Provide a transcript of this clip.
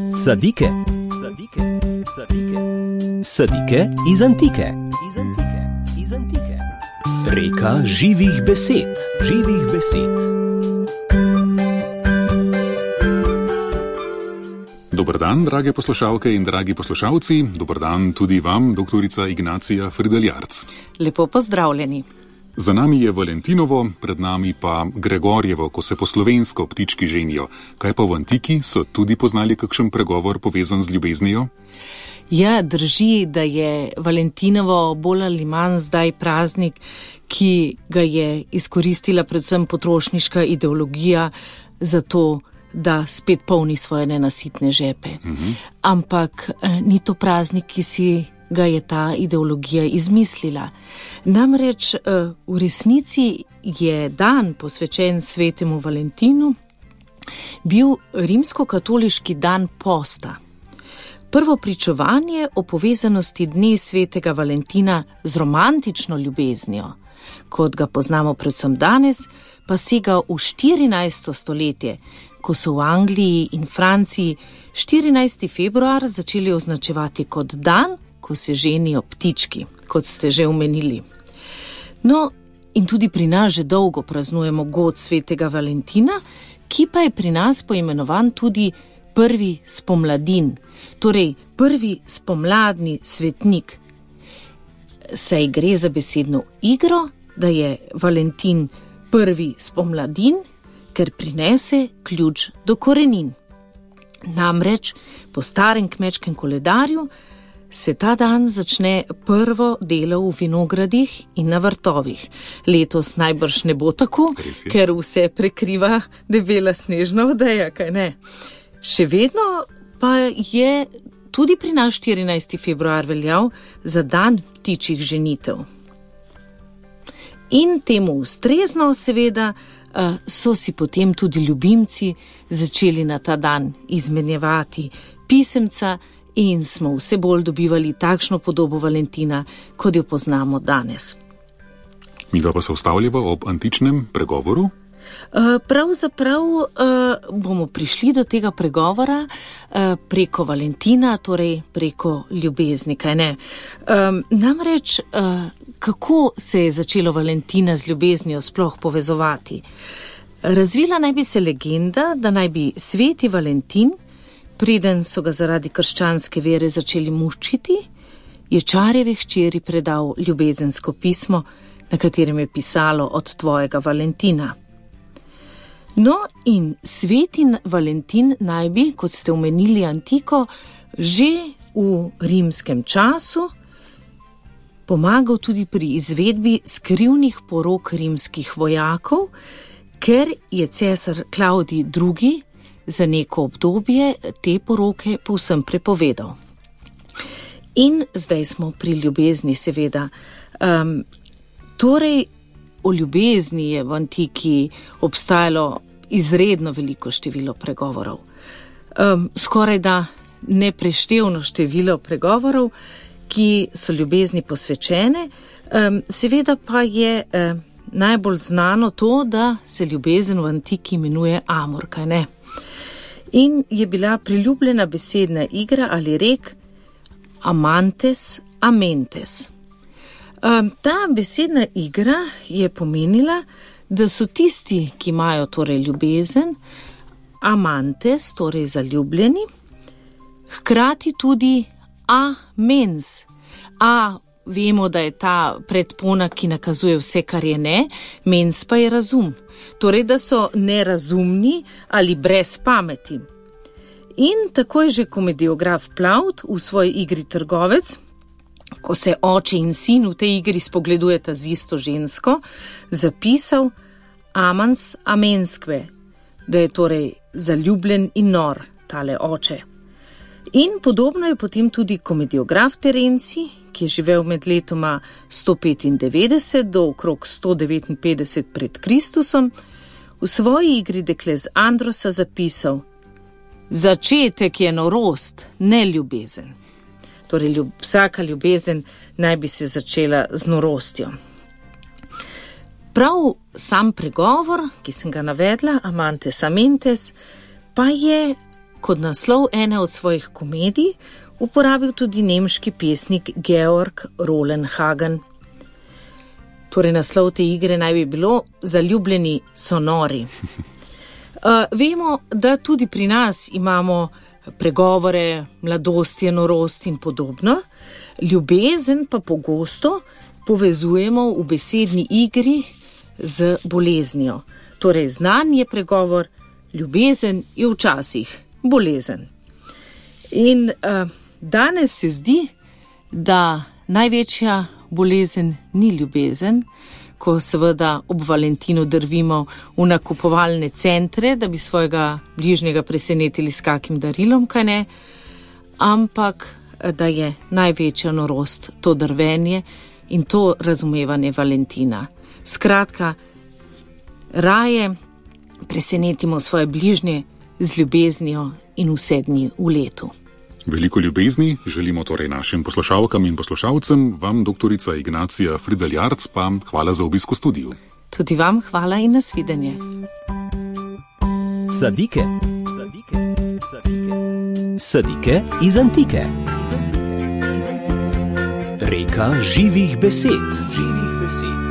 Sadike. Sadike iz antike. Reka živih besed. Dober dan, drage poslušalke in dragi poslušalci. Dober dan tudi vam, doktorica Ignacija Frideljarc. Lepo pozdravljeni. Za nami je Valentinovo, pred nami pa Gregorjevo, ko se po slovensko ptički ženijo. Kaj pa v antiki, so tudi poznali kakšen pregovor povezan z ljubeznijo? Ja, drži, da je Valentinovo bolj ali manj zdaj praznik, ki ga je izkoristila predvsem potrošniška ideologija za to, da spet polni svoje nenasitne žepe. Ampak ni to praznik, ki si ga je ta ideologija izmislila. Namreč v resnici je dan posvečen svetemu Valentinu bil rimsko-katoliški dan posta. Prvo pričevanje o povezanosti dne svetega Valentina z romantično ljubeznijo, kot ga poznamo predvsem danes, pa sega v 14. stoletje, ko so v Angliji in Franciji 14. februar začeli označevati kot dan, ko se ženijo ptički, kot ste že omenili. No, in tudi pri nas že dolgo praznujemo god svetega Valentina, ki pa je pri nas poimenovan tudi prvi spomladin, torej prvi spomladni svetnik. Saj gre za besedno igro, da je Valentin prvi spomladin, ker prinese ključ do korenin. Namreč po starem kmečkem koledarju se ta dan začne prvo delo v vinogradih in na vrtovih. Letos najbrž ne bo tako, ker vse prekriva debela snežna odeja, kaj ne? Še vedno pa je tudi pri nas 14. februar veljal za dan ptičjih ženitev. In temu ustrezno, seveda, so si potem tudi ljubimci začeli na ta dan izmenjevati pisemca in smo vse bolj dobivali takšno podobo Valentina, kot jo poznamo danes. Midva pa se ustavljava ob antičnem pregovoru? Pravzaprav bomo prišli do tega pregovora preko Valentina, torej preko ljubezni, kaj ne? Namreč, kako se je začelo Valentina z ljubeznijo sploh povezovati? Razvila naj bi se legenda, da naj bi sveti Valentin, preden so ga zaradi krščanske vere začeli mučiti, je čarjevi hčeri predal ljubezensko pismo, na katerem je pisalo od tvojega Valentina. No, in sveti Valentin naj bi, kot ste omenili antiko, že v rimskem času pomagal tudi pri izvedbi skrivnih porok rimskih vojakov, ker je cesar Klavdij II. Za neko obdobje te poroke povsem prepovedal. In zdaj smo pri ljubezni, seveda. Torej, o ljubezni je v antiki obstajalo izredno veliko število pregovorov. Skoraj da nepreštevno število pregovorov, ki so ljubezni posvečene. Seveda pa je najbolj znano to, da se ljubezen v antiki imenuje amor, kaj ne? In je bila priljubljena besedna igra ali rek amantes amentes. Ta besedna igra je pomenila, da so tisti, ki imajo torej ljubezen, amantes, torej zaljubljeni, hkrati tudi amens. Vemo, da je ta predpona, ki nakazuje vse, kar je ne, mens pa je razum. Torej, da so nerazumni ali brez pameti. In tako je že komediograf Plaut v svoji igri Trgovec, ko se oče in sin v tej igri spogledujeta z isto žensko, zapisal amans amenskve, da je torej zaljubljen in nor tale oče. In podobno je potem tudi komediograf Terenci, ki je živel med letoma 195 do okrog 159 pred Kristusom, v svoji igri Dekle z Androsa zapisal: začetek je norost, ne ljubezen. Torej, vsaka ljubezen naj bi se začela z norostjo. Prav sam pregovor, ki sem ga navedla, amantes amentes, pa je kot naslov ene od svojih komedij uporabil tudi nemški pesnik Georg Rollenhagen. Torej, naslov te igre naj bi bilo Zaljubljeni so nori. Vemo, da tudi pri nas imamo pregovore, mladosti, norost in podobno. Ljubezen pa pogosto povezujemo v besedni igri z boleznijo. Torej, znan je pregovor, ljubezen je včasih bolezen. In danes se zdi, da največja bolezen ni ljubezen, ko seveda ob Valentinu drvimo v nakupovalne centre, da bi svojega bližnjega presenetili s kakim darilom, kaj ne, ampak da je največja norost to drvenje in to razumevanje Valentina. Skratka, raje presenetimo svoje bližnje z ljubeznijo in vse dni v letu. Veliko ljubezni želimo torej našim poslušalkam in poslušalcem, vam, doktorica Ignacija Fridelj-Jarc, pa hvala za obisk v studiu. Tudi vam hvala in nasvidenje. Sadike. Sadike iz antike. Reka živih besed.